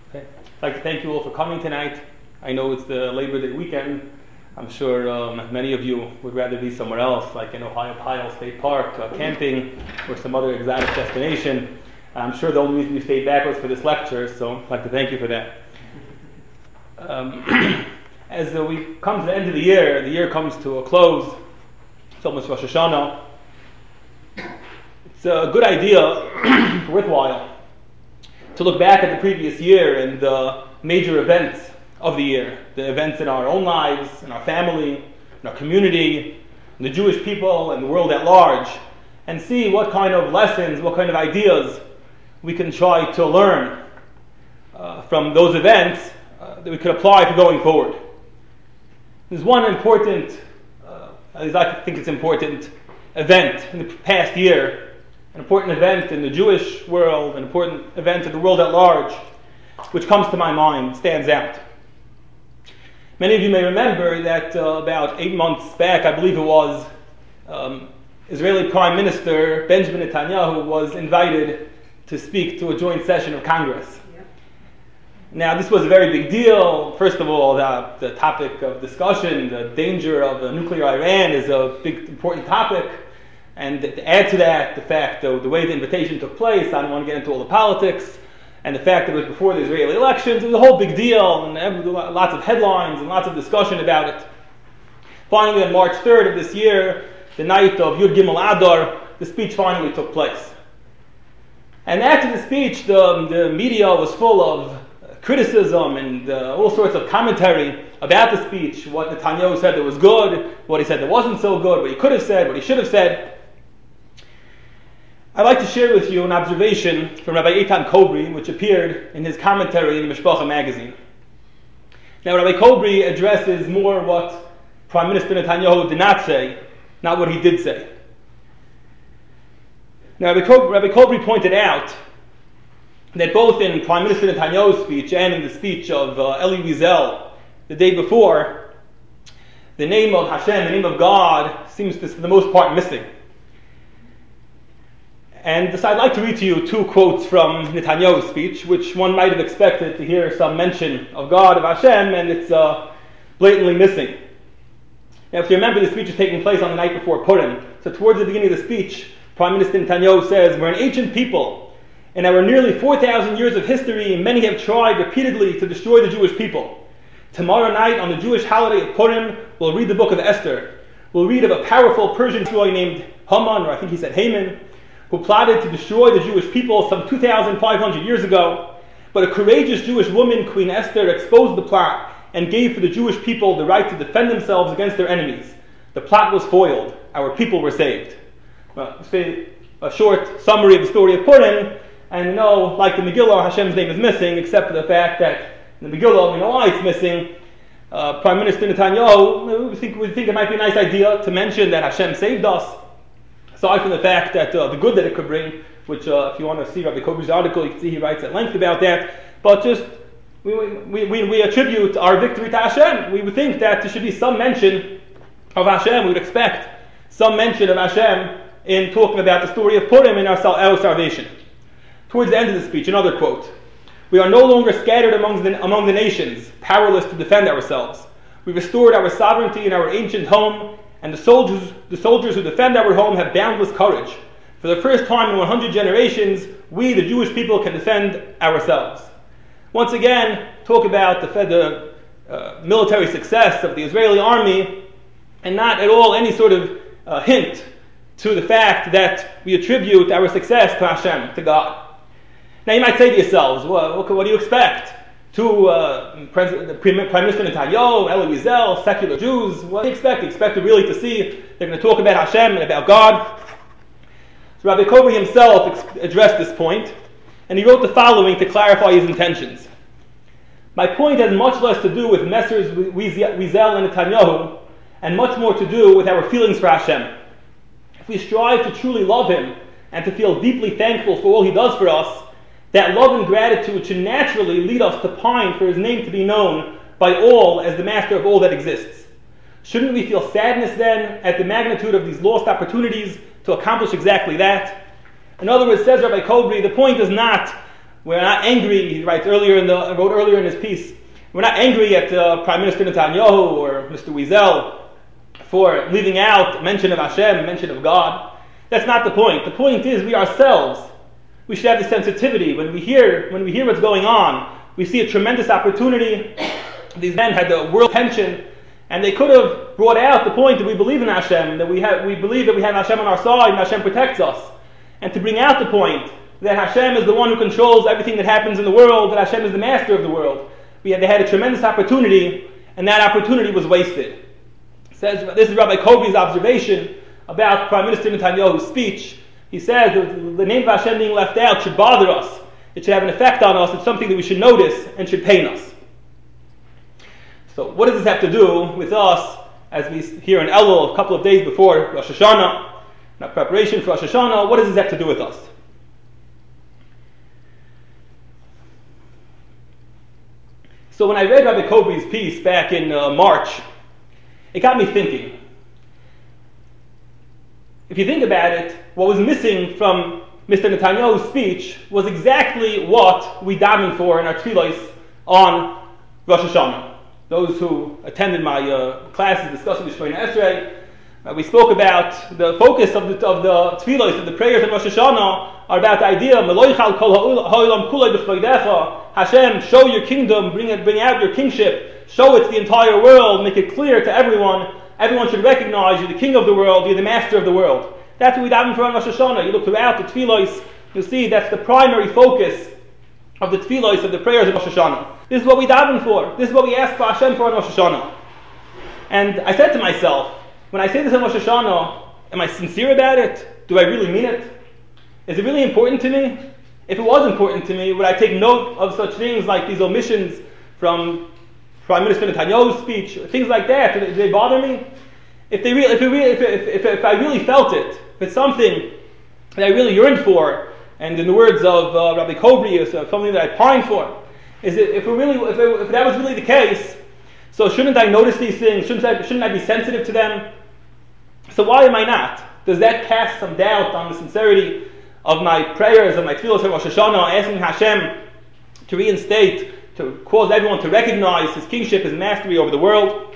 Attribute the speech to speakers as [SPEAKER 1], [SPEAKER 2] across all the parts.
[SPEAKER 1] Okay. I'd like to thank you all for coming tonight. I know it's the Labor Day weekend. I'm sure many of you would rather be somewhere else, like in Ohio State Park, camping, or some other exotic destination. I'm sure the only reason you stayed back was for this lecture, so I'd like to thank you for that. As we come to the end of the year comes to a close. It's almost Rosh Hashanah. It's a good idea, worthwhile, to look back at the previous year and the major events of the year, the events in our own lives, in our family, in our community, in the Jewish people, and the world at large, and see what kind of lessons, what kind of ideas we can try to learn from those events that we could apply for going forward. There's one important, at least I think it's important, event in the past year, an important event in the Jewish world, an important event in the world at large, which comes to my mind, stands out. Many of you may remember that about 8 months back, I believe it was, Israeli Prime Minister Benjamin Netanyahu was invited to speak to a joint session of Congress. Yeah. Now, this was a very big deal. First of all, the topic of discussion, the danger of a nuclear Iran, is a big, important topic. And to add to that, the fact, the way the invitation took place, I don't want to get into all the politics, and the fact that it was before the Israeli elections, it was a whole big deal, and lots of headlines and lots of discussion about it. Finally, on March 3rd of this year, the night of Yud Gimel Adar, the speech finally took place. And after the speech, the media was full of criticism and all sorts of commentary about the speech, what Netanyahu said that was good, what he said that wasn't so good, what he could have said, what he should have said. I'd like to share with you an observation from Rabbi Eitan Kobri, which appeared in his commentary in the Mishpacha magazine. Now, Rabbi Kobri addresses more what Prime Minister Netanyahu did not say, not what he did say. Now, Rabbi Kobri pointed out that both in Prime Minister Netanyahu's speech and in the speech of Elie Wiesel the day before, the name of Hashem, the name of God, seems to, for the most part, missing. And so I'd like to read to you two quotes from Netanyahu's speech, which one might have expected to hear some mention of God, of Hashem, and it's blatantly missing. Now, if you remember, the speech is taking place on the night before Purim. So towards the beginning of the speech, Prime Minister Netanyahu says, "We're an ancient people. In our nearly 4,000 years of history, many have tried repeatedly to destroy the Jewish people. Tomorrow night, on the Jewish holiday of Purim, we'll read the book of Esther. We'll read of a powerful Persian boy named Haman, or I think he said Haman, who plotted to destroy the Jewish people some 2,500 years ago. But a courageous Jewish woman, Queen Esther, exposed the plot and gave for the Jewish people the right to defend themselves against their enemies. The plot was foiled. Our people were saved." Well, a short summary of the story of Purim, and like the Megillah, Hashem's name is missing, except for the fact that in the Megillah, we know why it's missing. Prime Minister Netanyahu, we think it might be a nice idea to mention that Hashem saved us, aside from the fact that the good that it could bring, which if you want to see Rabbi Kobri's article, you can see he writes at length about that. But just we attribute our victory to Hashem. We would think that there should be some mention of Hashem. We would expect some mention of Hashem in talking about the story of Purim and our salvation. Towards the end of the speech, another quote: "We are no longer scattered among the nations, powerless to defend ourselves. We restored our sovereignty in our ancient home, and the soldiers who defend our home have boundless courage. For the first time in 100 generations, we, the Jewish people, can defend ourselves." Once again, talk about the military success of the Israeli army, and not at all any sort of hint to the fact that we attribute our success to Hashem, to God. Now you might say to yourselves, well, what do you expect? Prime Minister Netanyahu, Elie Wiesel, secular Jews, what do you expect? You expect really to see they're going to talk about Hashem and about God? So Rabbi Kobri himself addressed this point, and he wrote the following to clarify his intentions. "My point has much less to do with Messrs. Wiesel and Netanyahu, and much more to do with our feelings for Hashem. If we strive to truly love Him and to feel deeply thankful for all He does for us, that love and gratitude should naturally lead us to pine for His name to be known by all as the master of all that exists. Shouldn't we feel sadness then at the magnitude of these lost opportunities to accomplish exactly that? In other words, says Rabbi Kobri, the point is not We're not angry, he wrote earlier in his piece, we're not angry at Prime Minister Netanyahu or Mr. Wiesel for leaving out mention of Hashem, mention of God. That's not the point. The point is we ourselves, we should have the sensitivity. When we hear what's going on, we see a tremendous opportunity. These men had the world attention, and they could have brought out the point that we believe in Hashem, that we believe that we have Hashem on our side and Hashem protects us. And to bring out the point that Hashem is the one who controls everything that happens in the world, that Hashem is the master of the world. They had a tremendous opportunity, and that opportunity was wasted. This is Rabbi Kobri's observation about Prime Minister Netanyahu's speech. He says that the name of Hashem being left out should bother us. It should have an effect on us. It's something that we should notice and should pain us. So what does this have to do with us as we hear in Elul a couple of days before Rosh Hashanah, in our preparation for Rosh Hashanah? What does this have to do with us? So when I read Rabbi Kobri's piece back in March, it got me thinking. If you think about it, what was missing from Mr. Netanyahu's speech was exactly what we daven for in our tefillos on Rosh Hashanah. Those who attended my classes discussing the Shemona Esrei, we spoke about the focus of the tefillos, of the prayers in Rosh Hashanah, are about the idea, Hashem, show your kingdom, bring out your kingship, show it to the entire world, make it clear to everyone. Everyone should recognize you're the king of the world, you're the master of the world. That's what we daven for on Rosh Hashanah. You look throughout the tefillos, you'll see that's the primary focus of the tefillos, of the prayers of Rosh Hashanah. This is what we daven for. This is what we ask for Hashem for on Rosh Hashanah. And I said to myself, when I say this on Rosh Hashanah, am I sincere about it? Do I really mean it? Is it really important to me? If it was important to me, would I take note of such things like these omissions from Prime Minister Netanyahu's speech, things like that? Do they bother me? If I really felt it, if it's something that I really yearned for, and in the words of Rabbi Kobri, is something that I pine for, if that was really the case, so shouldn't I notice these things? Shouldn't I be sensitive to them? So why am I not? Does that cast some doubt on the sincerity of my prayers, of my tefillos of Rosh Hashanah, asking Hashem to reinstate, to cause everyone to recognize His kingship, His mastery over the world?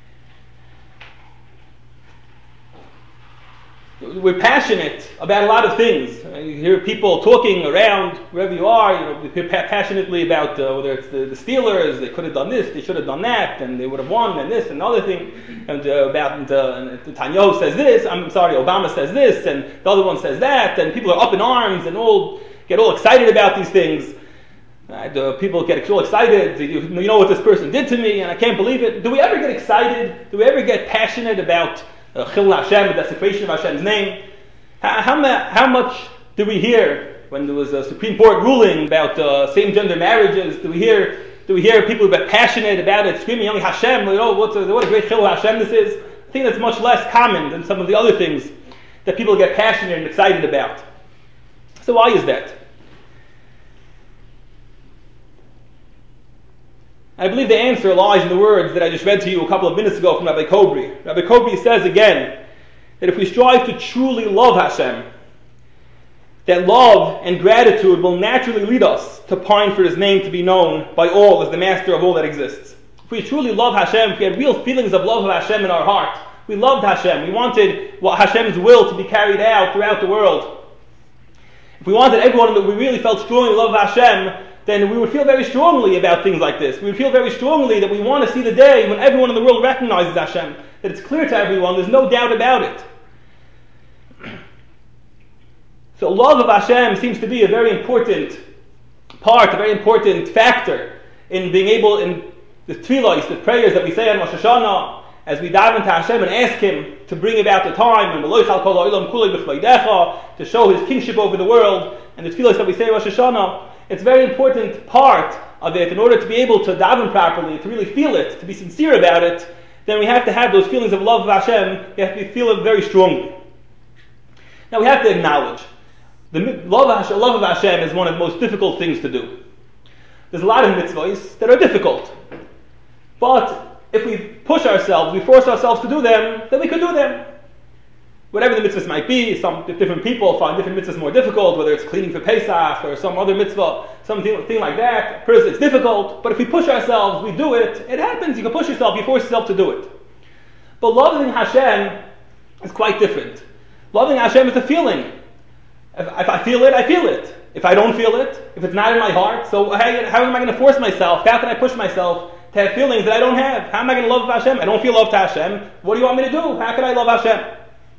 [SPEAKER 1] We're passionate about a lot of things. You hear people talking around wherever you are. You hear passionately about whether it's the Steelers, they could have done this, they should have done that, and they would have won, and this and the other thing. And Netanyahu says this. Obama says this, and the other one says that, and people are up in arms and get all excited about these things. People get all excited. You know what this person did to me, and I can't believe it. Do we ever get excited? Do we ever get passionate about Chil Hashem, the desecration of Hashem's name? How much do we hear when there was a Supreme Court ruling about same-gender marriages? Do we hear people get passionate about it, screaming, "Only Hashem! What a great Chil Hashem this is"? I think that's much less common than some of the other things that people get passionate and excited about. So why is that? I believe the answer lies in the words that I just read to you a couple of minutes ago from Rabbi Kobri. Rabbi Kobri says again that if we strive to truly love Hashem, that love and gratitude will naturally lead us to pine for His name to be known by all as the master of all that exists. If we truly love Hashem, if we had real feelings of love of Hashem in our heart, we loved Hashem, we wanted Hashem's will to be carried out throughout the world. If we wanted everyone that we really felt strongly love Hashem, then we would feel very strongly about things like this. We would feel very strongly that we want to see the day when everyone in the world recognizes Hashem, that it's clear to everyone, there's no doubt about it. So love of Hashem seems to be a very important part, a very important factor in being able, in the tefillos, the prayers that we say on Rosh Hashanah, as we dive into Hashem and ask Him to bring about the time to show His kingship over the world, and the tefillos that we say on Rosh Hashanah. It's a very important part of it. In order to be able to daven properly, to really feel it, to be sincere about it, then we have to have those feelings of love of Hashem. We have to feel it very strongly. Now we have to acknowledge the love of Hashem is one of the most difficult things to do. There's a lot of mitzvahs that are difficult, but if we push ourselves, we force ourselves to do them, then we could do them. whatever the mitzvahs might be. Some different people find different mitzvahs more difficult, whether it's cleaning for Pesach or some other mitzvah, something like that. First, it's difficult, but if we push ourselves, we do it. It happens. You can push yourself. You force yourself to do it. But loving Hashem is quite different. Loving Hashem is a feeling. If I feel it, I feel it. If I don't feel it, if it's not in my heart, so how am I going to force myself? How can I push myself to have feelings that I don't have? How am I going to love Hashem? I don't feel love to Hashem. What do you want me to do? How can I love Hashem?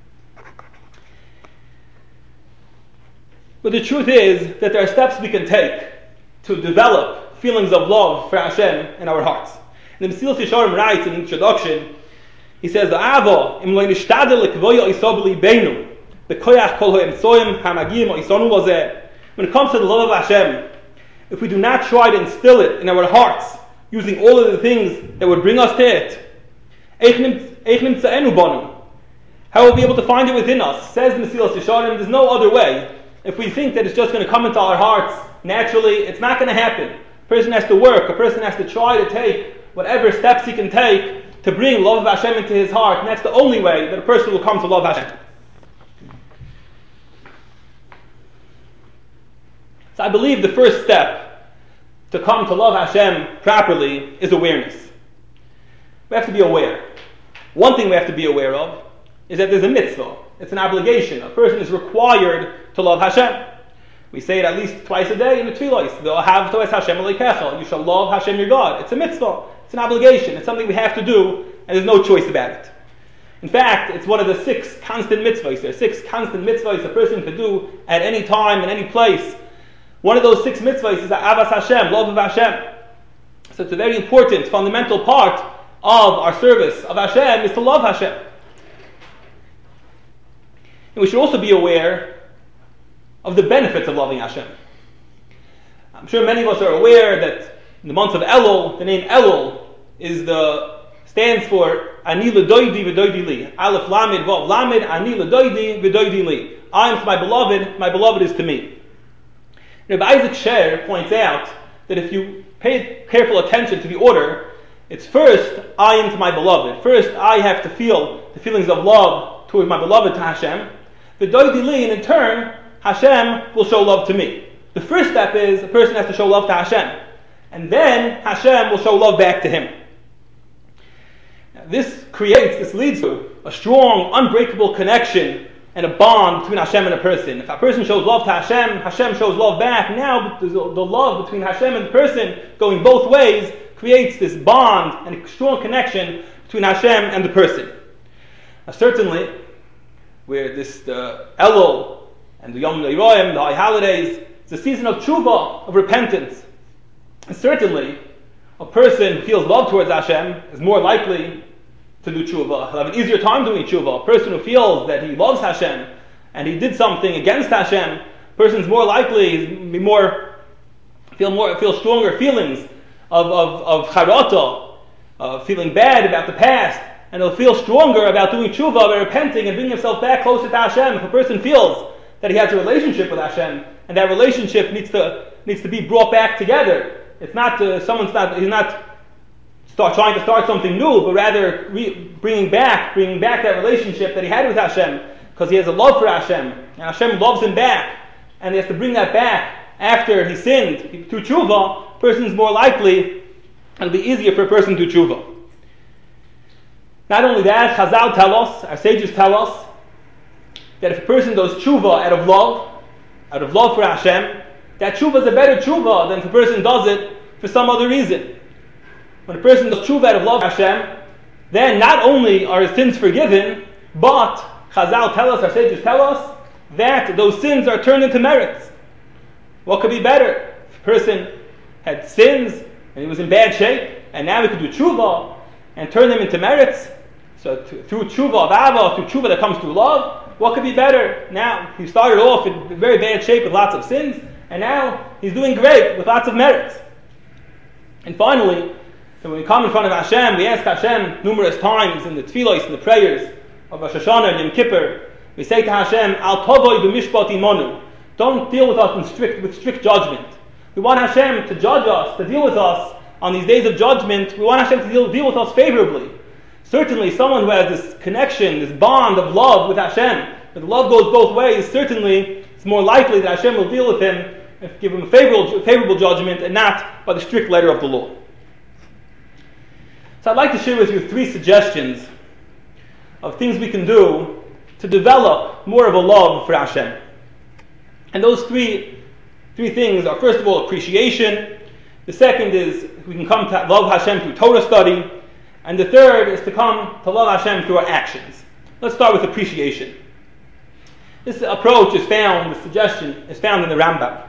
[SPEAKER 1] But the truth is that there are steps we can take to develop feelings of love for Hashem in our hearts. And the Mesilas Yesharim writes in the introduction, he says, when it comes to the love of Hashem, if we do not try to instill it in our hearts, using all of the things that would bring us to it, how will we be able to find it within us? Says Mesilas Yesharim, there's no other way. If we think that it's just going to come into our hearts naturally, it's not going to happen. A person has to work, a person has to try to take whatever steps he can take to bring love of Hashem into his heart, and that's the only way that a person will come to love Hashem. So I believe the first step to come to love Hashem properly is awareness. We have to be aware. One thing we have to be aware of is that there's a mitzvah. It's an obligation. A person is required to love Hashem. We say it at least twice a day in the tefillos. You shall love Hashem your God. It's a mitzvah. It's an obligation. It's something we have to do, and there's no choice about it. In fact, it's one of the 6 constant mitzvahs. There are 6 constant mitzvahs a person can do at any time, in any place. One of those 6 mitzvahs is Avas Hashem, love of Hashem. So it's a very important, fundamental part of our service of Hashem is to love Hashem. And we should also be aware of the benefits of loving Hashem. I'm sure many of us are aware that in the month of Elul, the name Elul stands for Ani l'doidi v'doidi li. Aleph Lamed Vav Lamed Ani l'doidi v'doidi li. I am to my beloved is to me. Rabbi Isaac Sher points out that if you pay careful attention to the order, it's first I am to my beloved. First I have to feel the feelings of love towards my beloved to Hashem. V'doidi li, and in turn Hashem will show love to me. The first step is a person has to show love to Hashem, and then Hashem will show love back to him. Now, this leads to a strong, unbreakable connection and a bond between Hashem and a person. If a person shows love to Hashem, Hashem shows love back. Now the love between Hashem and the person, going both ways, creates this bond and a strong connection between Hashem and the person. Now, certainly, where the Elul and the Yom Noraim, the high holidays, it's a season of tshuva, of repentance. And certainly, a person who feels love towards Hashem is more likely to do tshuva. He'll have an easier time doing tshuva. A person who feels that he loves Hashem and he did something against Hashem, a person's more likely to feel stronger feelings of charata, feeling bad about the past, and he'll feel stronger about doing tshuva, about repenting and bringing himself back closer to Hashem. If a person feels that he has a relationship with Hashem, and that relationship needs to be brought back together. It's not he's not trying to start something new, but rather bringing back that relationship that he had with Hashem, because he has a love for Hashem, and Hashem loves him back, and he has to bring that back after he sinned through tshuva. A person's more likely, and it'll be easier for a person to do tshuva. Not only that, Chazal tell us, our sages tell us, that if a person does tshuva out of love for Hashem, that tshuva is a better tshuva than if a person does it for some other reason. When a person does tshuva out of love for Hashem, then not only are his sins forgiven, but Chazal tell us, our sages tell us, that those sins are turned into merits. What could be better? If a person had sins and he was in bad shape, and now he could do tshuva and turn them into merits. So through tshuva of ava, through tshuva that comes through love, what could be better? Now, he started off in very bad shape with lots of sins, and now he's doing great with lots of merits. And finally, when we come in front of Hashem, we ask Hashem numerous times in the tefillos and the prayers of Rosh Hashanah and Yom Kippur, we say to Hashem, Al tovoi b'mishpat imonu. Don't deal with us with strict judgment. We want Hashem to judge us, to deal with us on these days of judgment. We want Hashem to deal with us favorably. Certainly someone who has this connection, this bond of love with Hashem, but the love goes both ways, certainly it's more likely that Hashem will deal with him and give him a favorable judgment and not by the strict letter of the law. So I'd like to share with you 3 suggestions of things we can do to develop more of a love for Hashem. And those three things are, first of all, appreciation. The second is we can come to love Hashem through Torah study. And the third is to come to love Hashem through our actions. Let's start with appreciation. This approach this suggestion is found in the Rambam.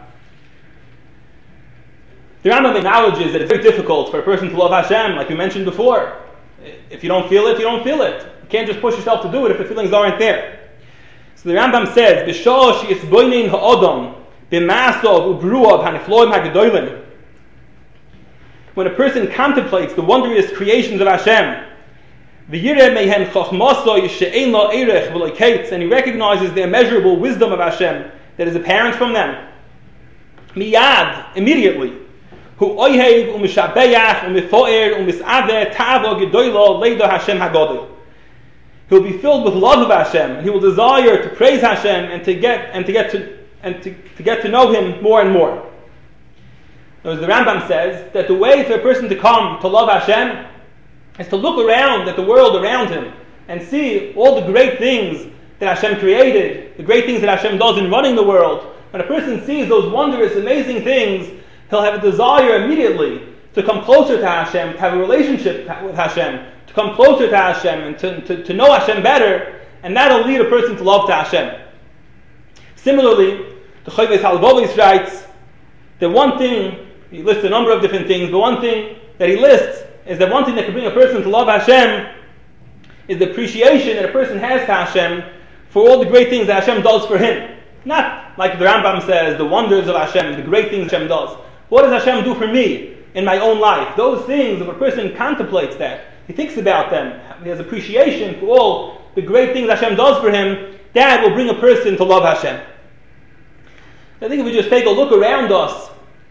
[SPEAKER 1] The Rambam acknowledges that it's very difficult for a person to love Hashem, like we mentioned before. If you don't feel it, you don't feel it. You can't just push yourself to do it if the feelings aren't there. So the Rambam says, "B'shah she'isboinin ha'odam b'masav u'bruav hanifloim ha'gedolim." When a person contemplates the wondrous creations of Hashem, v'yireh mehen chachmasoi she'ein lo erech v'lo kates, and he recognizes the immeasurable wisdom of Hashem that is apparent from them, miyad, immediately, hu oyhev u'mishabeach u'mifoer u'mis'adeh ta'avo gedoylo leido Hashem hagodol. He'll be filled with love of Hashem, and he will desire to praise Hashem and to get to know Him more and more. As the Rambam says, that the way for a person to come to love Hashem is to look around at the world around him and see all the great things that Hashem created, the great things that Hashem does in running the world. When a person sees those wondrous, amazing things, he'll have a desire immediately to come closer to Hashem, to have a relationship with Hashem, to come closer to Hashem and to know Hashem better, and that'll lead a person to love to Hashem. Similarly, the Chovos HaLevavos writes that one thing, he lists a number of different things, but one thing that he lists is that one thing that can bring a person to love Hashem is the appreciation that a person has to Hashem for all the great things that Hashem does for him. Not like the Rambam says, the wonders of Hashem, the great things Hashem does. What does Hashem do for me in my own life? Those things, if a person contemplates that, he thinks about them, he has appreciation for all the great things Hashem does for him, that will bring a person to love Hashem. I think if we just take a look around us,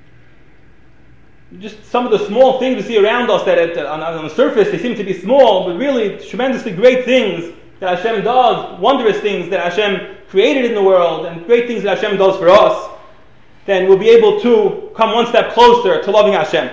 [SPEAKER 1] just some of the small things we see around us that on the surface they seem to be small, but really tremendously great things that Hashem does, wondrous things that Hashem created in the world, and great things that Hashem does for us, then we'll be able to come one step closer to loving Hashem.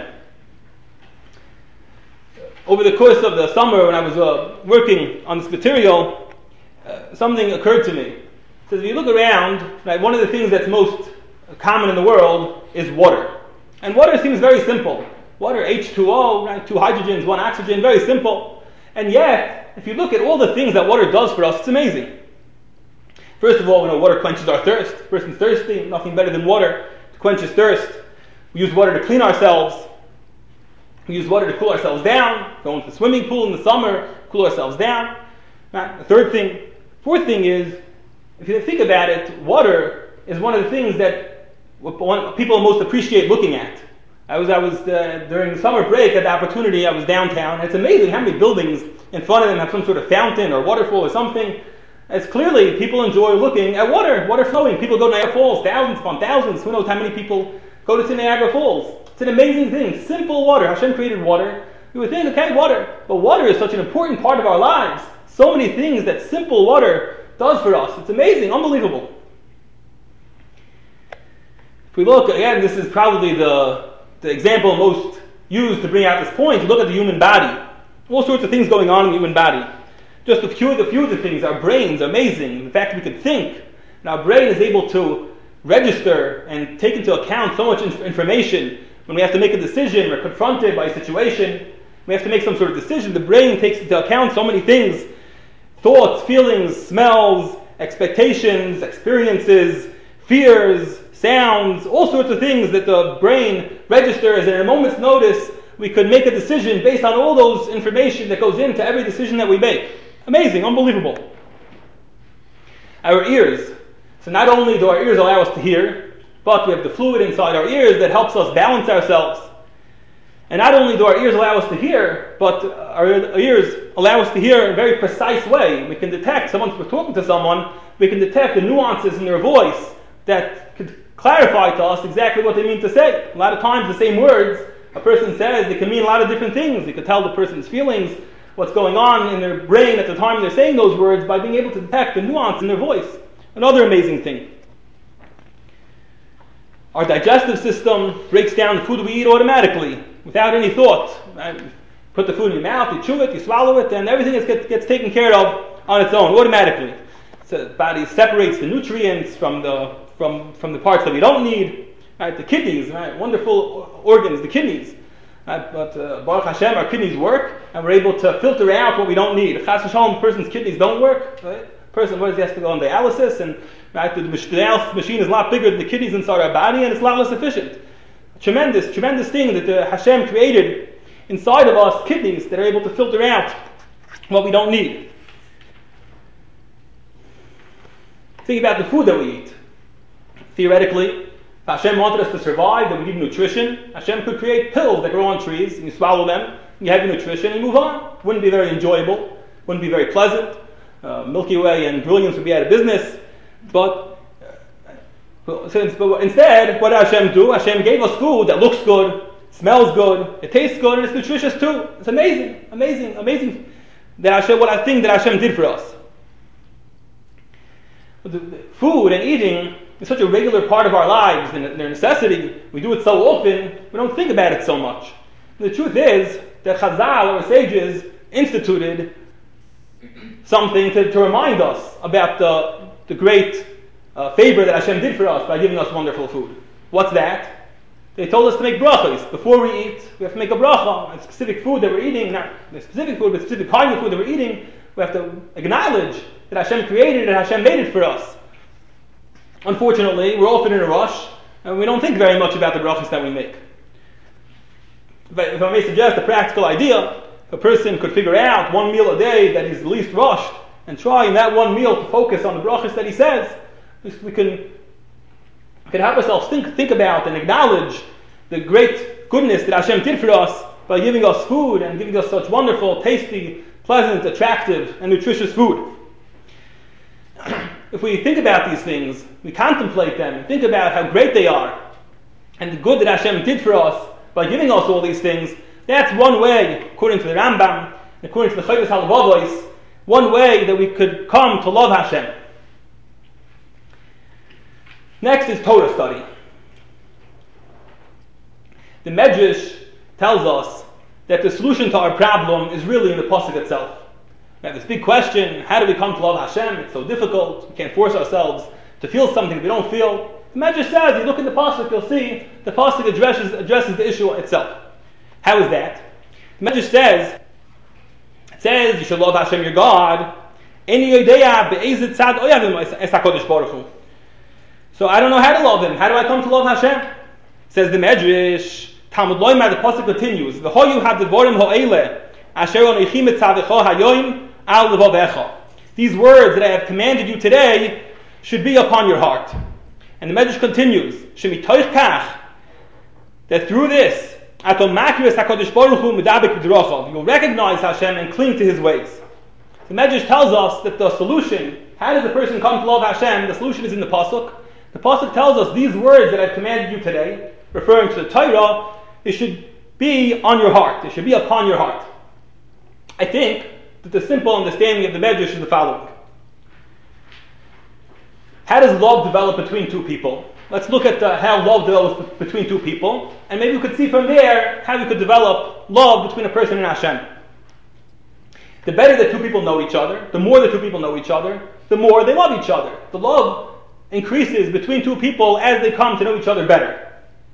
[SPEAKER 1] Over the course of the summer, when I was working on this material, something occurred to me. So if you look around, right, one of the things that's most common in the world is water. And water seems very simple. Water, H2O, right, 2 hydrogens, 1 oxygen, very simple. And yet, if you look at all the things that water does for us, it's amazing. First of all, water quenches our thirst. A person's thirsty, nothing better than water to quench his thirst. We use water to clean ourselves. We use water to cool ourselves down. Go into the swimming pool in the summer, cool ourselves down. Right? The third thing. Fourth thing is, if you think about it, water is one of the things that people most appreciate looking at. I was during the summer break, at the opportunity, I was downtown. It's amazing how many buildings in front of them have some sort of fountain or waterfall or something. It's clearly people enjoy looking at water flowing. People go to Niagara Falls, thousands upon thousands. Who knows how many people go to Niagara Falls? It's an amazing thing. Simple water. Hashem created water. You would think, okay, water. But water is such an important part of our lives. So many things that simple water does for us. It's amazing, unbelievable. If we look, again, this is probably the example most used to bring out this point. You look at the human body. All sorts of things going on in the human body. Just a few of the things. Our brains are amazing. The fact that we can think. And our brain is able to register and take into account so much information. When we have to make a decision, we're confronted by a situation, we have to make some sort of decision, the brain takes into account so many things. Thoughts, feelings, smells, expectations, experiences, fears, sounds, all sorts of things that the brain registers, and at a moment's notice we could make a decision based on all those information that goes into every decision that we make. Amazing, unbelievable. Our ears. So not only do our ears allow us to hear, but we have the fluid inside our ears that helps us balance ourselves. And not only do our ears allow us to hear, but our ears allow us to hear in a very precise way. We can detect, if we're talking to someone, we can detect the nuances in their voice that could clarify to us exactly what they mean to say. A lot of times the same words a person says, they can mean a lot of different things. You could tell the person's feelings what's going on in their brain at the time they're saying those words by being able to detect the nuance in their voice. Another amazing thing. Our digestive system breaks down the food we eat automatically, without any thought. Right? Put the food in your mouth, you chew it, you swallow it, and everything gets taken care of on its own, automatically. So the body separates the nutrients from the parts that we don't need. Right? The kidneys, right? Wonderful organs, the kidneys. Right? But Baruch Hashem, our kidneys work, and we're able to filter out what we don't need. Chas v'shalom, a person's kidneys don't work. Right? Person, what is he has to go on dialysis, and right, the dialysis machine is a lot bigger than the kidneys inside our body, and it's a lot less efficient. Tremendous, tremendous thing that the Hashem created inside of us, kidneys that are able to filter out what we don't need. Think about the food that we eat. Theoretically, if Hashem wanted us to survive, that we need nutrition, Hashem could create pills that grow on trees, and you swallow them, and you have your nutrition, and you move on. Wouldn't be very enjoyable, wouldn't be very pleasant. Milky Way and Brilliance would be out of business. But instead, what did Hashem do? Hashem gave us food that looks good, smells good, it tastes good, and it's nutritious too. It's amazing, amazing, amazing that Hashem, what I think that Hashem did for us. The food and eating is such a regular part of our lives, and their necessity. We do it so often, we don't think about it so much. And the truth is that Chazal, our sages, instituted something to remind us about the great favor that Hashem did for us by giving us wonderful food. What's that? They told us to make brachos. Before we eat, we have to make a bracha on specific food that we're eating, not the specific food, but specific kind of food that we're eating. We have to acknowledge that Hashem created and Hashem made it for us. Unfortunately, we're often in a rush, and we don't think very much about the brachos that we make. If I may suggest a practical idea, a person could figure out one meal a day that he's least rushed, and try in that one meal to focus on the brachos that he says, we can help ourselves think about and acknowledge the great goodness that Hashem did for us by giving us food and giving us such wonderful, tasty, pleasant, attractive, and nutritious food. If we think about these things, we contemplate them, think about how great they are, and the good that Hashem did for us by giving us all these things, that's one way, according to the Rambam, according to the Chovos HaLevavos, one way that we could come to love Hashem. Next is Torah study. The Medrash tells us that the solution to our problem is really in the pasuk itself. We have this big question, how do we come to love Hashem? It's so difficult, we can't force ourselves to feel something we don't feel. The Medrash says, you look in the pasuk, you'll see the pasuk addresses the issue itself. How is that? The Medrash says, you should love Hashem your God. So I don't know how to love Him. How do I come to love Hashem? Says the Medrash, Talmud Loimar, the pasuk continues, these words that I have commanded you today should be upon your heart. And the Medrash continues, that through this, you'll recognize Hashem and cling to His ways. The Medrash tells us that the solution, how does a person come to love Hashem? The solution is in the pasuk. The pasuk tells us these words that I've commanded you today, referring to the Torah, it should be on your heart. It should be upon your heart. I think that the simple understanding of the Medrash is the following. How does love develop between two people? Let's look at how love develops between two people, and maybe we could see from there how we could develop love between a person and Hashem. The better that two people know each other, the more the two people know each other, the more they love each other. The love increases between two people as they come to know each other better.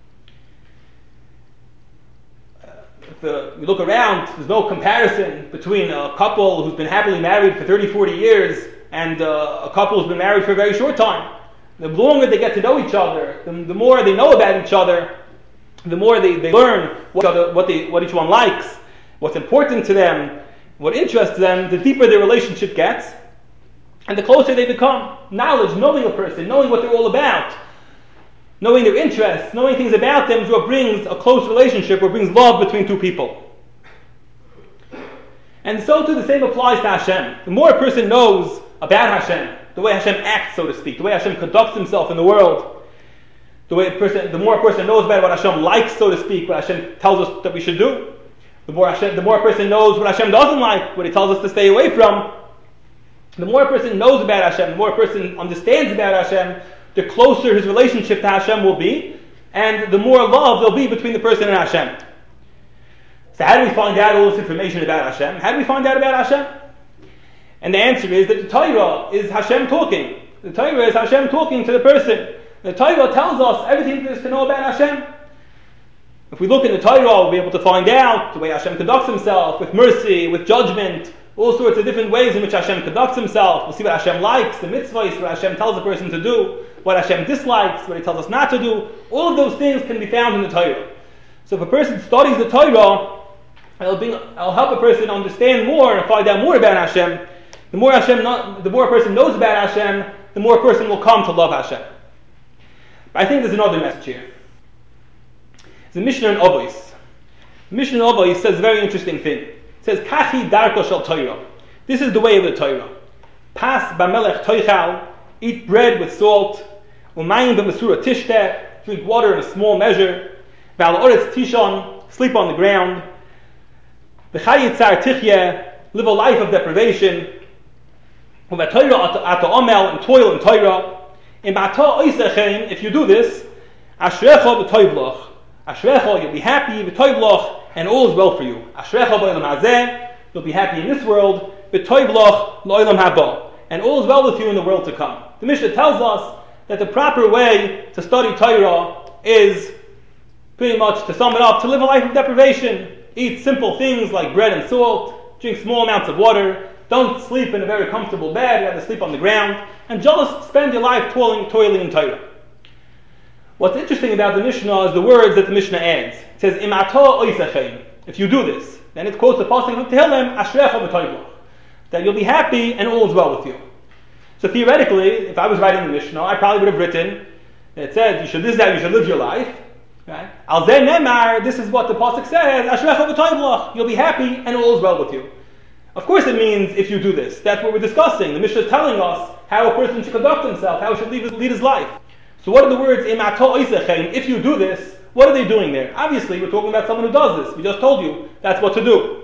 [SPEAKER 1] If you look around, there's no comparison between a couple who's been happily married for 30, 40 years and a couple who's been married for a very short time. The longer they get to know each other, the more they know about each other, the more they learn what each one likes, what's important to them, what interests them, the deeper their relationship gets, and the closer they become. Knowledge, knowing a person, knowing what they're all about, knowing their interests, knowing things about them is what brings a close relationship, what brings love between two people. And so too the same applies to Hashem. The more a person knows about Hashem, the way Hashem acts, so to speak, the way Hashem conducts Himself in the world, the more a person knows about what Hashem likes, so to speak, what Hashem tells us that we should do, The more a person knows what Hashem doesn't like, what He tells us to stay away from, the more a person knows about Hashem, the more a person understands about Hashem, the closer his relationship to Hashem will be, and the more love there'll be between the person and Hashem. So how do we find out all this information about Hashem? How do we find out about Hashem? And the answer is that the Torah is Hashem talking. The Torah is Hashem talking to the person. The Torah tells us everything there is to know about Hashem. If we look in the Torah, we'll be able to find out the way Hashem conducts Himself, with mercy, with judgment, all sorts of different ways in which Hashem conducts Himself. We'll see what Hashem likes, the mitzvahs, what Hashem tells a person to do, what Hashem dislikes, what He tells us not to do. All of those things can be found in the Torah. So if a person studies the Torah, it'll help a person understand more and find out more about Hashem. The more a person knows about Hashem, the more a person will come to love Hashem. But I think there's another message here. It's a Mishnah in Avos. The Mishnah in Avos says a very interesting thing. It says, Kachi darko shel Torah. This is the way of the Torah. Pas b'melech toichal, eat bread with salt, umayim b'mesura tishteh, drink water in a small measure, v'al oretz tishon, sleep on the ground, v'chayi tzar tichye, live a life of deprivation, v'v'torah ata omel, and toil in Torah. If you do this, Ashrecha v'toivloch. Ashrecha, you'll be happy, v'toivloch, and all is well for you. Ashrecha b'olam hazeh, you'll be happy in this world, v'toivloch l'olam haba, and all is well with you in the world to come. The Mishnah tells us that the proper way to study Torah is, pretty much, to sum it up, to live a life of deprivation. Eat simple things like bread and salt, drink small amounts of water, don't sleep in a very comfortable bed, you have to sleep on the ground, and just spend your life toiling in Torah. What's interesting about the Mishnah is the words that the Mishnah adds. It says, Im ata oisechem. If you do this, then it quotes the pasuk of Tehillim, Ashrecha v'toivloch, that you'll be happy and all is well with you. So theoretically, if I was writing the Mishnah, I probably would have written, it said, you should live your life. Right? Al zeh nemar, this is what the pasuk says, Ashrecha v'toivloch, you'll be happy and all is well with you. Of course it means if you do this. That's what we're discussing. The Mishnah is telling us how a person should conduct himself, how he should lead his life. So what are the words, Im ata oisechem? If you do this, what are they doing there? Obviously, we're talking about someone who does this. We just told you that's what to do.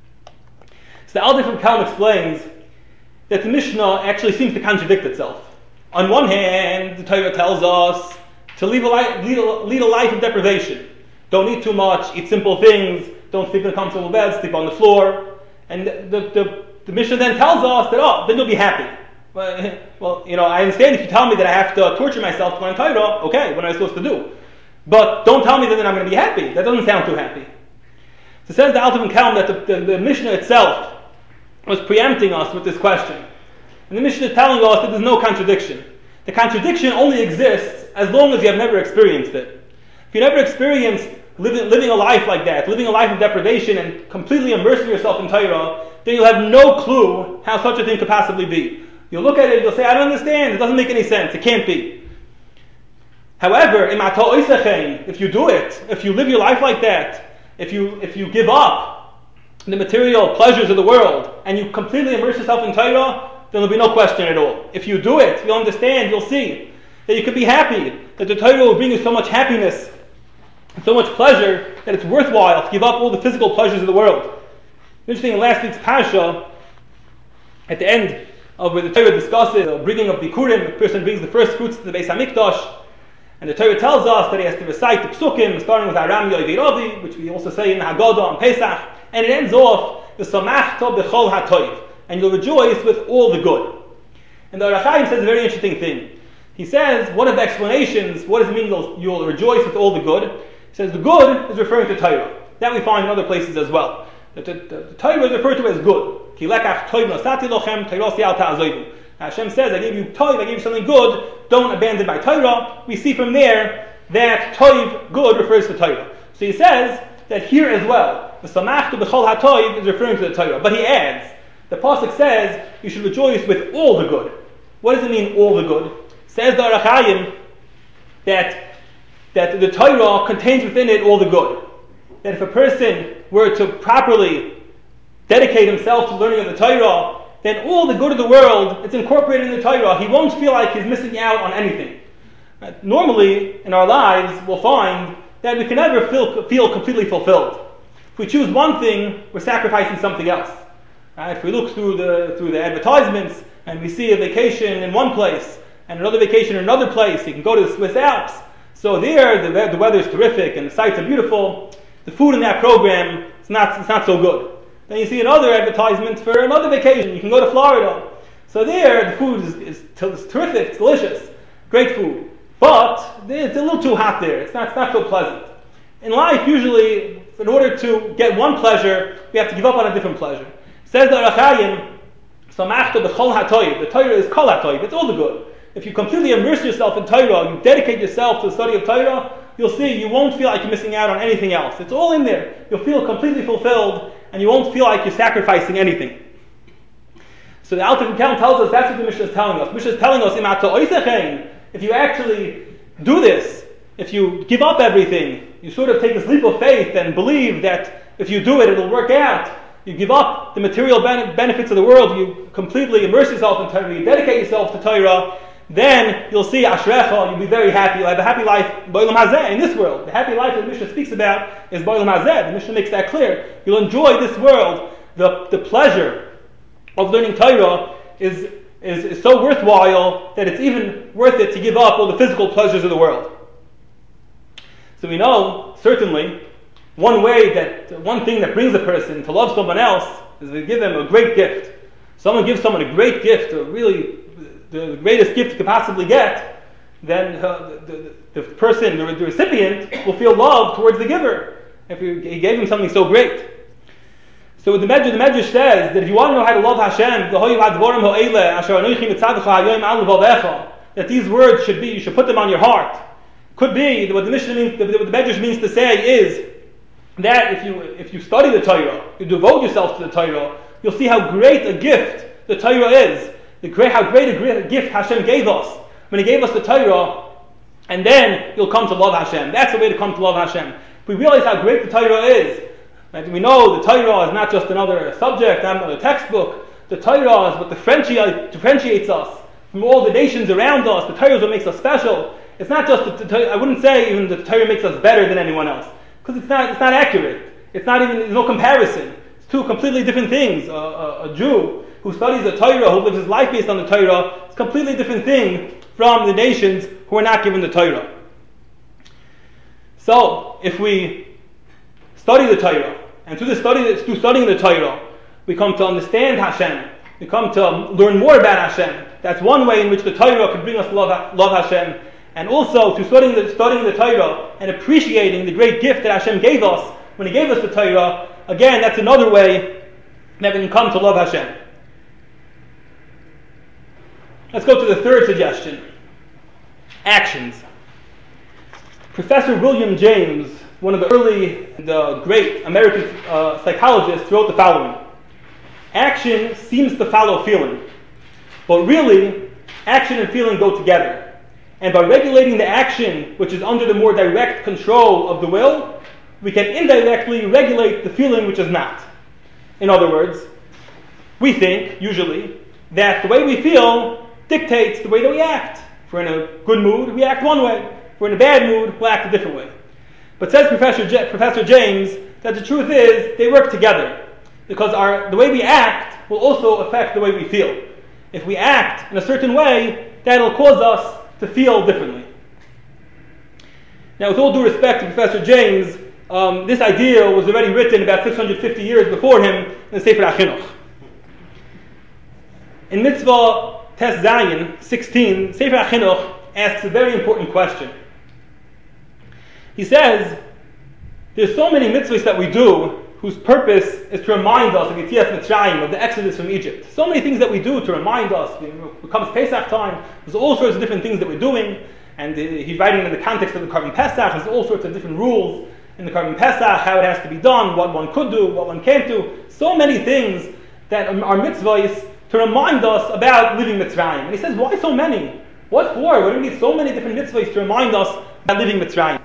[SPEAKER 1] So the Alder from Kelm explains that the Mishnah actually seems to contradict itself. On one hand, the Torah tells us to lead a life of deprivation. Don't eat too much, eat simple things, don't sleep in a comfortable bed, sleep on the floor. And the Mishnah then tells us that, then you'll be happy. Well, I understand if you tell me that I have to torture myself to learn Torah, okay, what am I supposed to do? But don't tell me that then I'm going to be happy. That doesn't sound too happy. So it says the Alter from Kelm that the Mishnah itself was preempting us with this question. And the Mishnah is telling us that there's no contradiction. The contradiction only exists as long as you have never experienced it. If you never experienced living a life like that, living a life of deprivation and completely immersing yourself in Torah, then you'll have no clue how such a thing could possibly be. You'll look at it, you'll say, I don't understand, it doesn't make any sense, it can't be. However, if you do it, if you live your life like that, if you give up the material pleasures of the world and you completely immerse yourself in Torah, then there'll be no question at all. If you do it, you'll understand, you'll see that you could be happy, that the Torah will bring you so much happiness, so much pleasure that it's worthwhile to give up all the physical pleasures of the world. Interesting, in last week's Parsha, at the end of where the Torah discusses the bringing of Bikurim, the person brings the first fruits to the Beis HaMikdash, and the Torah tells us that he has to recite the Psukim, starting with Aram Yoivei Ravi, which we also say in Haggadah on Pesach, and it ends off with Samachta b'chol hatoiv, and you'll rejoice with all the good. And the Orach Chaim says a very interesting thing. He says, one of the explanations, what does it mean you'll rejoice with all the good? He says the good is referring to Torah. That we find in other places as well. The Torah is referred to as good. Hashem says, I gave you Torah, I gave you something good, don't abandon my Torah. We see from there that Toiv, good, refers to Torah. So he says that here as well, the Samachtu b'chol hatoiv is referring to the Torah. But he adds, the Pasuk says, you should rejoice with all the good. What does it mean, all the good? Says the Orach Chaim that the Torah contains within it all the good. That if a person were to properly dedicate himself to learning of the Torah, then all the good of the world, it's incorporated in the Torah. He won't feel like he's missing out on anything. Normally, in our lives, we'll find that we can never feel completely fulfilled. If we choose one thing, we're sacrificing something else. Right? If we look through the advertisements and we see a vacation in one place and another vacation in another place, you can go to the Swiss Alps. So there, the weather is terrific and the sights are beautiful. The food in that program it's not so good. Then you see another advertisement for another vacation. You can go to Florida. So there, the food is terrific, it's delicious, great food. But it's a little too hot there. It's not so pleasant. In life, usually, in order to get one pleasure, we have to give up on a different pleasure. Says the Arachayim, Samachta b'chol ha'toyib. The Torah is kol ha'toyib. It's all the good. If you completely immerse yourself in Torah, you dedicate yourself to the study of Torah, you'll see you won't feel like you're missing out on anything else. It's all in there. You'll feel completely fulfilled, and you won't feel like you're sacrificing anything. So the Alter Rebbe tells us that's what the Mishnah is telling us. Mishnah is telling us, if you actually do this, if you give up everything, you sort of take this leap of faith and believe that if you do it, it'll work out. You give up the material benefits of the world, you completely immerse yourself in Torah, you dedicate yourself to Torah, then you'll see Ashrecha, you'll be very happy, you'll have a happy life B'olam Hazeh, in this world. The happy life that the Mishnah speaks about is B'olam Hazeh. The Mishnah makes that clear. You'll enjoy this world. The pleasure of learning Torah is so worthwhile that it's even worth it to give up all the physical pleasures of the world. So we know, certainly, one thing that brings a person to love someone else is to give them a great gift. Someone gives someone a great gift, the greatest gift you could possibly get, then the person, the recipient, will feel love towards the giver if he gave him something so great. So the Medrash says that if you want to know how to love Hashem, that these words you should put them on your heart. Could be what the Mishnah means, what the Medrash means to say is that if you study the Torah, you devote yourself to the Torah, you'll see how great a gift the Torah is. How great a gift Hashem gave us when He gave us the Torah, and then you'll come to love Hashem. That's the way to come to love Hashem. If we realize how great the Torah is, and we know the Torah is not just another subject, not another textbook. The Torah is what differentiates us from all the nations around us. The Torah is what makes us special. It's not just I wouldn't say even the Torah makes us better than anyone else, because it's not accurate. There's no comparison. It's two completely different things. A Jew who studies the Torah, who lives his life based on the Torah, it's a completely different thing from the nations who are not given the Torah. So, if we study the Torah, and through studying the Torah, we come to understand Hashem, we come to learn more about Hashem. That's one way in which the Torah can bring us to love Hashem, and also through studying the Torah and appreciating the great gift that Hashem gave us when He gave us the Torah. Again, that's another way that we can come to love Hashem. Let's go to the third suggestion. Actions. Professor William James, one of the early and great American psychologists, wrote the following. Action seems to follow feeling, but really, action and feeling go together. And by regulating the action, which is under the more direct control of the will, we can indirectly regulate the feeling which is not. In other words, we think, usually, that the way we feel dictates the way that we act. If we're in a good mood, we act one way. If we're in a bad mood, we'll act a different way. But says Professor James that the truth is they work together, because the way we act will also affect the way we feel. If we act in a certain way, that'll cause us to feel differently. Now, with all due respect to Professor James, this idea was already written about 650 years before him in the Sefer HaChinuch. In Mitzvah Tes Zayin 16, Sefer HaChinuch asks a very important question. He says, there's so many mitzvahs that we do whose purpose is to remind us of Yetzias Mitzrayim, of the Exodus from Egypt. So many things that we do to remind us. It becomes Pesach time. There's all sorts of different things that we're doing. And he's writing in the context of the Korban Pesach. There's all sorts of different rules in the Korban Pesach, how it has to be done, what one could do, what one can't do. So many things that are mitzvahs to remind us about living Mitzrayim. And he says, why so many? What for? What do we need so many different mitzvahs to remind us about living Mitzrayim?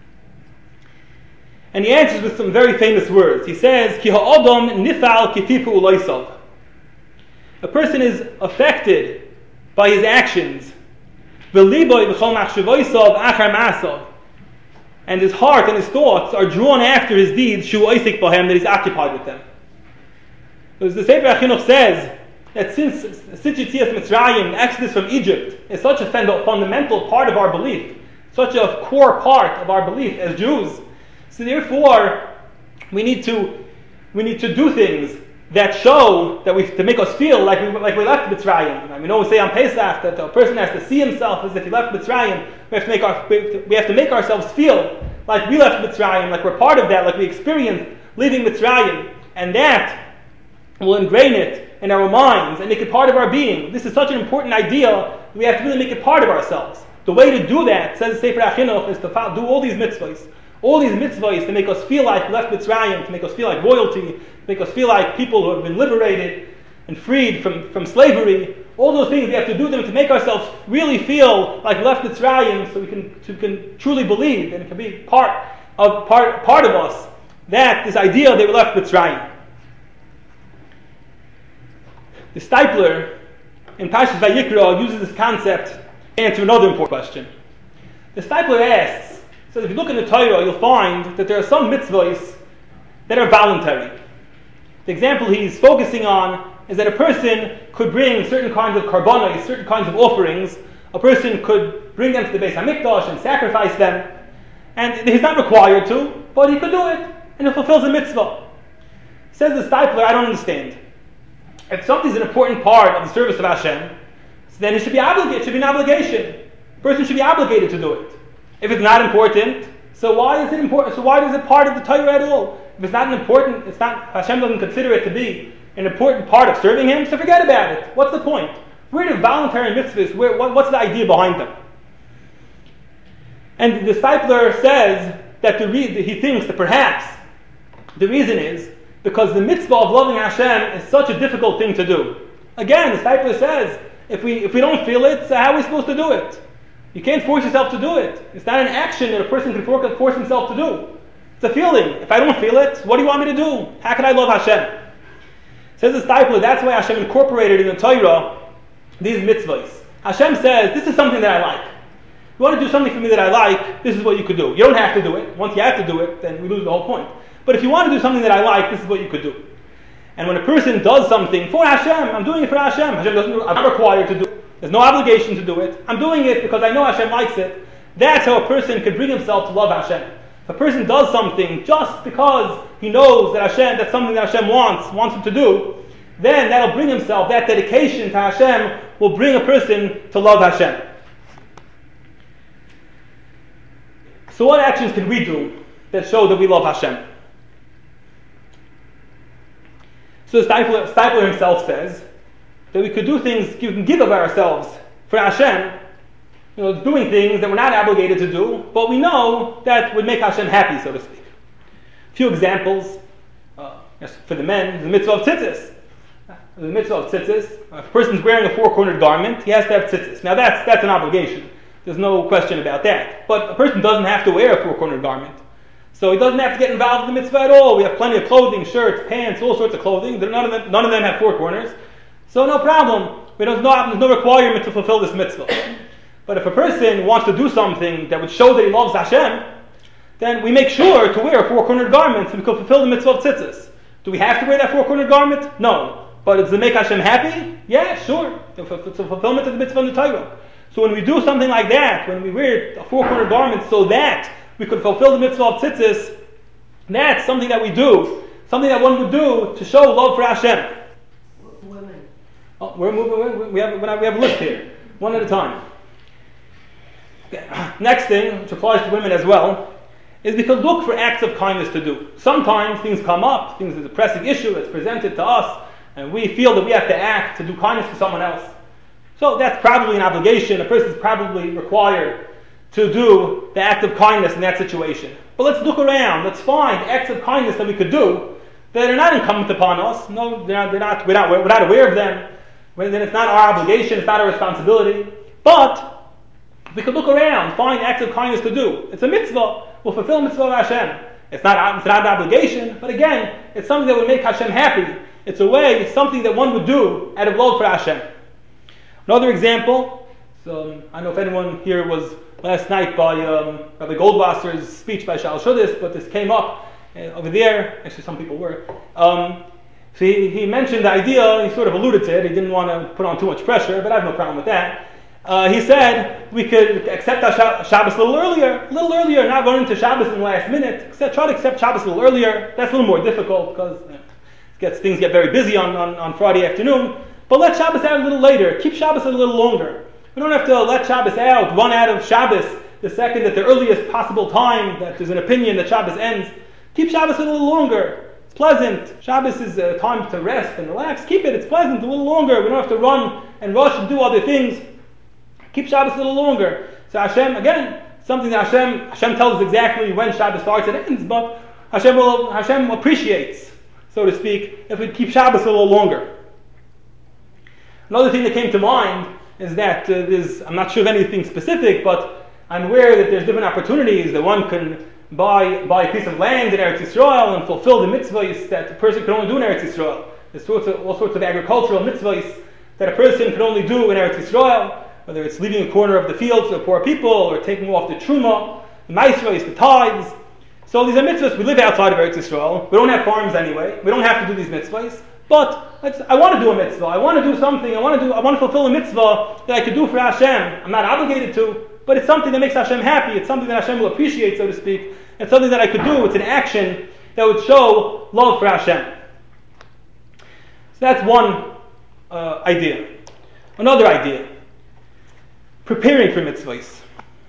[SPEAKER 1] And he answers with some very famous words. He says, Ki ha'odom nifal kitipu uloisav. A person is affected by his actions. V'liboy v'chol machshavoisav achar ma'asav. and his heart and his thoughts are drawn after his deeds, shu oisik bohem, that he's occupied with them. Because the Sefer HaChinuch says that since Yetzias Mitzrayim, Exodus from Egypt, is such a fundamental part of our belief, such a core part of our belief as Jews, so therefore we need to do things that show that to make us feel like we left Mitzrayim. And we know we say on Pesach that a person has to see himself as if he left Mitzrayim. We have to make ourselves feel like we left Mitzrayim, like we're part of that, like we experienced leaving Mitzrayim, and that will ingrain it in our minds and make it part of our being. This is such an important idea. We have to really make it part of ourselves. The way to do that, says Sefer HaChinuch, is to do all these mitzvahs. All these mitzvahs to make us feel like we left Mitzrayim, to make us feel like royalty, to make us feel like people who have been liberated and freed from slavery. All those things, we have to do them to make ourselves really feel like we left Mitzrayim, so we can truly believe, and it can be part of us, that this idea that we left Mitzrayim. The Steipler in Parshas Vayikra uses this concept to answer another important question. The Steipler asks, so if you look in the Torah, you'll find that there are some mitzvahs that are voluntary. The example he's focusing on is that a person could bring certain kinds of karbanos, certain kinds of offerings. A person could bring them to the Beis HaMikdash and sacrifice them. And he's not required to, but he could do it, and it fulfills a mitzvah. Says the Steipler, I don't understand. If something's an important part of the service of Hashem, then it should be obligated. It should be an obligation. A person should be obligated to do it. If it's not important, so why is it important? So why is it part of the Torah at all? If it's not important, Hashem doesn't consider it to be an important part of serving Him, so forget about it. What's the point? Where are voluntary mitzvahs? What's the idea behind them? And the discipler says that he thinks that perhaps the reason is because the mitzvah of loving Hashem is such a difficult thing to do. Again, the discipler says, if we don't feel it, so how are we supposed to do it? You can't force yourself to do it. It's not an action that a person can force himself to do. It's a feeling. If I don't feel it, what do you want me to do? How can I love Hashem? Says the discipler, that's why Hashem incorporated in the Torah these mitzvahs. Hashem says, this is something that I like. You want to do something for me that I like, this is what you could do. You don't have to do it. Once you have to do it, then we lose the whole point. But if you want to do something that I like, this is what you could do. And when a person does something for Hashem, I'm doing it for Hashem. I'm not required to do it. There's no obligation to do it. I'm doing it because I know Hashem likes it. That's how a person can bring himself to love Hashem. If a person does something just because he knows that that's something that Hashem wants him to do, then that'll bring himself, that dedication to Hashem will bring a person to love Hashem. So what actions can we do that show that we love Hashem? So Steipler himself says that we could do things, we can give of ourselves for Hashem, doing things that we're not obligated to do, but we know that would make Hashem happy, so to speak. A few examples. For the men, the mitzvah of tzitzis. The mitzvah of tzitzis, if a person's wearing a four-cornered garment, he has to have tzitzis. Now that's an obligation. There's no question about that. But a person doesn't have to wear a four-cornered garment. So he doesn't have to get involved in the mitzvah at all. We have plenty of clothing, shirts, pants, all sorts of clothing. None of them have four corners. So no problem. There's no requirement to fulfill this mitzvah. But if a person wants to do something that would show that he loves Hashem, then we make sure to wear a four-cornered garment so we can fulfill the mitzvah of tzitzis. Do we have to wear that four-cornered garment? No. But does it make Hashem happy? Yeah, sure. It's a fulfillment of the mitzvah in the Torah. So when we do something like that, when we wear a four-cornered garment so that we could fulfill the mitzvah of tzitzis, that's something that we do. Something that one would do to show love for Hashem.
[SPEAKER 2] Women.
[SPEAKER 1] Oh, we're moving. We have a list here. One at a time. Okay. Next thing, which applies to women as well, is we can look for acts of kindness to do. Sometimes things come up, there's a pressing issue that's presented to us, and we feel that we have to act to do kindness to someone else. So that's probably an obligation. A person is probably required to do the act of kindness in that situation. But let's look around. Let's find acts of kindness that we could do that are not incumbent upon us. No, we're not aware of them. Then it's not our obligation. It's not our responsibility. But we could look around, find acts of kindness to do. It's a mitzvah. We'll fulfill mitzvah of Hashem. It's not an obligation, but again, it's something that would make Hashem happy. It's something that one would do out of love for Hashem. Another example, so I don't know if anyone here was last night by Rabbi Goldwasser's speech by Shal Shudis, but this came up over there. Actually, some people were. So he mentioned the idea, he sort of alluded to it, he didn't want to put on too much pressure, but I have no problem with that. He said we could accept our Shabbos a little earlier, not run into Shabbos in the last minute. Try to accept Shabbos a little earlier. That's a little more difficult because things get very busy on Friday afternoon. But let Shabbos out a little later. Keep Shabbos a little longer. We don't have to let Shabbos out, run out of Shabbos the second at the earliest possible time that there's an opinion that Shabbos ends. Keep Shabbos a little longer. It's pleasant. Shabbos is a time to rest and relax. Keep it. It's pleasant a little longer. We don't have to run and rush and do other things. Keep Shabbos a little longer. So Hashem, again, something that Hashem tells us exactly when Shabbos starts and ends, but Hashem appreciates, so to speak, if we keep Shabbos a little longer. Another thing that came to mind is that I'm not sure of anything specific, but I'm aware that there's different opportunities that one can buy a piece of land in Eretz Yisrael and fulfill the mitzvahs that a person can only do in Eretz Yisrael. There's all sorts of agricultural mitzvahs that a person can only do in Eretz Yisrael, whether it's leaving a corner of the fields to the poor people, or taking off the truma, the maisros, the tithes. So these are mitzvahs. We live outside of Eretz Yisrael. We don't have farms anyway. We don't have to do these mitzvahs. But I want to do a mitzvah. I want to do something. I want to fulfill a mitzvah that I could do for Hashem. I'm not obligated to, but it's something that makes Hashem happy. It's something that Hashem will appreciate, so to speak. It's something that I could do. It's an action that would show love for Hashem. So that's one idea. Another idea. Preparing for mitzvahs.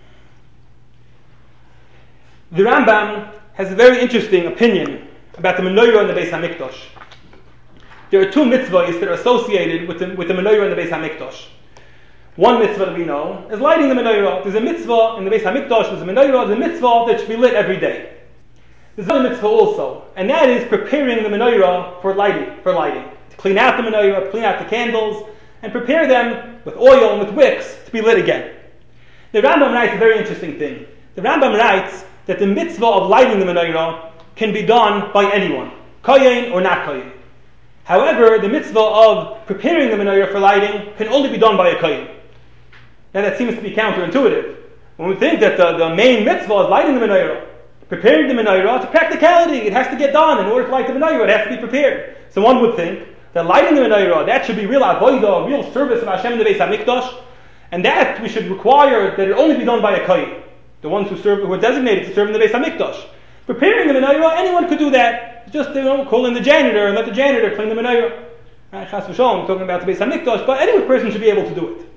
[SPEAKER 1] The Rambam has a very interesting opinion about the menorah and the Beis Hamikdash. There are two mitzvahs that are associated with the menorah and the Beis Hamikdash. One mitzvah that we know is lighting the menorah. There's a mitzvah in the Beis Hamikdash, there's a menorah, there's a mitzvah that should be lit every day. There's another mitzvah also, and that is preparing the menorah for lighting. To clean out the menorah, clean out the candles, and prepare them with oil and with wicks to be lit again. The Rambam writes a very interesting thing. The Rambam writes that the mitzvah of lighting the menorah can be done by anyone, kohen or not kohen. However, the mitzvah of preparing the menorah for lighting can only be done by a kohen. Now that seems to be counterintuitive. When we think that the main mitzvah is lighting the menorah, preparing the menorah, it's a practicality. It has to get done. In order to light the menorah, it has to be prepared. So one would think that lighting the menorah, that should be real avodah, real service of Hashem in the Beis Hamikdash, and that we should require that it only be done by a kohen, the ones who are designated to serve in the Beis Hamikdash. Preparing the menorah, anyone could do that. Just call in the janitor and let the janitor clean the menorah. Chas v'sholom, talking about the Beis Hamikdash, but any person should be able to do it.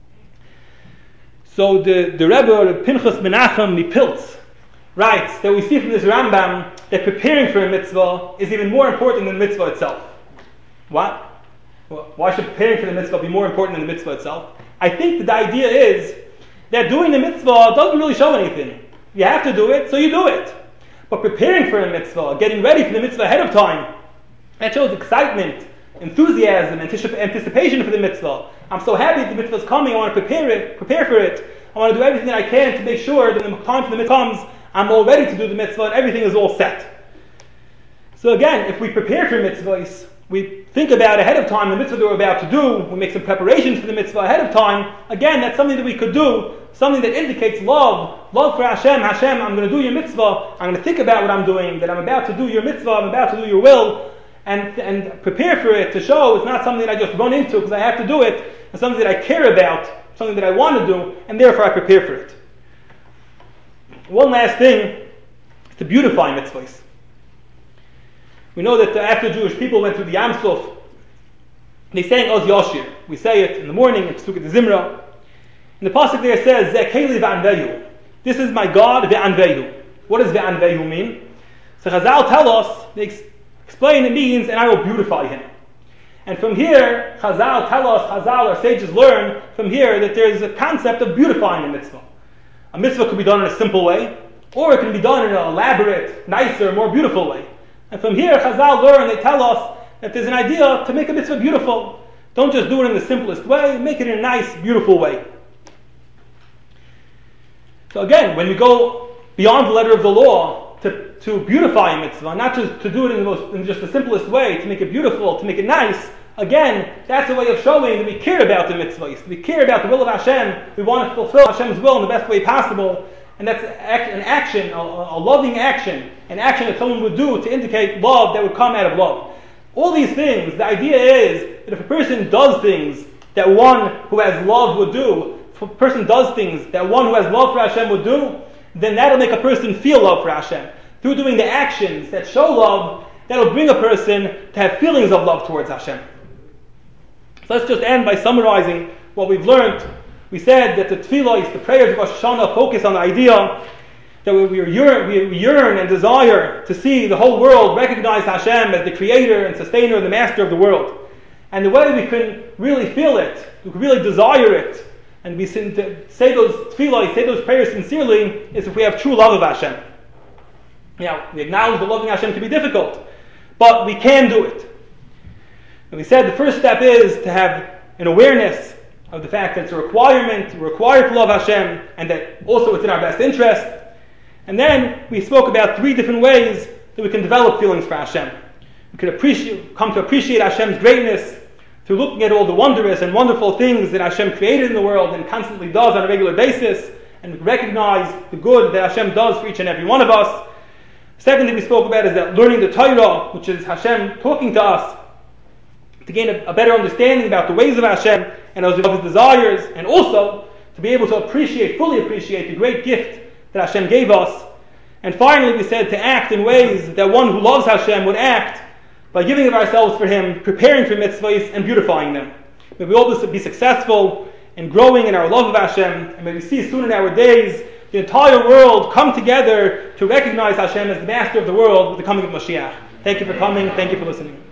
[SPEAKER 1] So the Rebbe Pinchas Menachem Mipiltz writes that we see from this Rambam that preparing for a mitzvah is even more important than the mitzvah itself. What? Why should preparing for the mitzvah be more important than the mitzvah itself? I think that the idea is that doing the mitzvah doesn't really show anything. You have to do it, so you do it. But preparing for a mitzvah, getting ready for the mitzvah ahead of time, that shows excitement, enthusiasm, anticipation for the mitzvah. I'm so happy that the mitzvah is coming. I want to prepare for it. I want to do everything that I can to make sure that when the time for the mitzvah comes, I'm all ready to do the mitzvah and everything is all set. So again, if we prepare for mitzvahs, we think about ahead of time the mitzvah that we're about to do, we make some preparations for the mitzvah ahead of time, again, that's something that we could do, something that indicates love for Hashem. Hashem, I'm going to do your mitzvah, I'm going to think about what I'm doing, that I'm about to do your mitzvah, I'm about to do your will, and prepare for it to show it's not something that I just run into because I have to do it, it's something that I care about, something that I want to do, and therefore I prepare for it. One last thing, to beautify mitzvahs. We know that after Jewish people went through the Yam Suf, they sang Oz Yashir. We say it in the morning in Pesukah de Zimra. And the pasuk there says, Zekeli ve'anvehu. This is my God, ve'anvehu. What does ve'anvehu mean? So Chazal tell us, they explain it means, and I will beautify him. And from here, Chazal tell us, our sages learn from here that there is a concept of beautifying a mitzvah. A mitzvah could be done in a simple way, or it can be done in an elaborate, nicer, more beautiful way. And from here, Chazal learn, they tell us that there's an idea to make a mitzvah beautiful. Don't just do it in the simplest way, make it in a nice, beautiful way. So again, when we go beyond the letter of the law to beautify a mitzvah, not just to do it in just the simplest way, to make it beautiful, to make it nice, Again, that's a way of showing that we care about the mitzvahs, we care about the will of Hashem, we want to fulfill Hashem's will in the best way possible, and that's an action, a loving action, an action that someone would do to indicate love that would come out of love. All these things, the idea is that if a person does things that one who has love would do, if a person does things that one who has love for Hashem would do, then that'll make a person feel love for Hashem. Through doing the actions that show love, that'll bring a person to have feelings of love towards Hashem. So let's just end by summarizing what we've learned. We said that the tefillos, the prayers of Rosh Hashanah, focus on the idea that we yearn and desire to see the whole world recognize Hashem as the creator and sustainer and the master of the world. And the way we can really feel it, we can really desire it, and we say those tefillos, say those prayers sincerely, is if we have true love of Hashem. Now, we acknowledge that loving Hashem can be difficult, but we can do it. And we said the first step is to have an awareness of the fact that it's a requirement, we're required to love Hashem, and that also it's in our best interest. And then we spoke about 3 different ways that we can develop feelings for Hashem. We can come to appreciate Hashem's greatness through looking at all the wondrous and wonderful things that Hashem created in the world and constantly does on a regular basis, and we recognize the good that Hashem does for each and every one of us. Second thing we spoke about is that learning the Torah, which is Hashem talking to us, to gain a better understanding about the ways of Hashem and of His desires, and also to be able to fully appreciate the great gift that Hashem gave us. And finally we said to act in ways that one who loves Hashem would act by giving of ourselves for Him, preparing for mitzvahs and beautifying them. May we always be successful in growing in our love of Hashem, and may we see soon in our days the entire world come together to recognize Hashem as the master of the world with the coming of Mashiach. Thank you for coming, thank you for listening.